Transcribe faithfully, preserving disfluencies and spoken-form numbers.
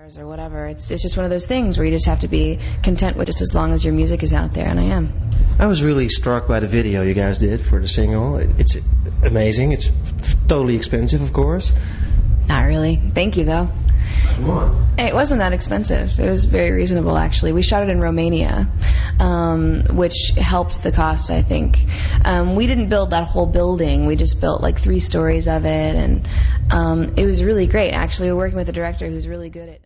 stars or whatever. It's it's just one of those things where you just have to be content with just as long as your music is out there, and I am. I was really struck by the video you guys did for the single. It's amazing. It's totally expensive, of course. Not really. Thank you, though. Come on. It wasn't that expensive. It was very reasonable, actually. We shot it in Romania, um, which helped the cost, I think. Um, we didn't build that whole building. We just built like three stories of it, and um, it was really great. Actually, we're working with a director who's really good at